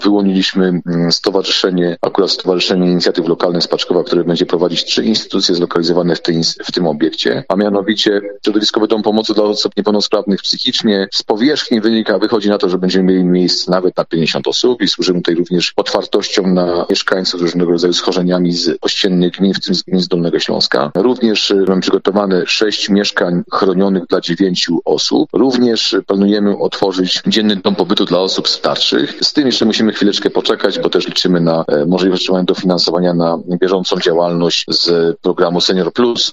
wyłoniliśmy Stowarzyszenie Inicjatyw Lokalnych z Paczkowa, które będzie prowadzić 3 instytucje zlokalizowane w tym obiekcie, a mianowicie Środowiskowy Dom Pomocy dla Osób Niepełnosprawnych Psychicznie. Z powierzchni wychodzi na to, że będziemy mieli miejsc nawet na 50 osób i służymy tutaj również otwartością na mieszkańców różnego rodzaju schorzeniami z ościennych gmin, w tym z gmin z Dolnego Śląska. Również mamy przygotowane 6 mieszkań chronionych dla 9 osób. Również planujemy otworzyć dzienny dom pobytu dla osób starszych. Z tym jeszcze musimy chwileczkę poczekać, bo też liczymy na możliwość otrzymania dofinansowania na bieżącą działalność z programu Senior Plus.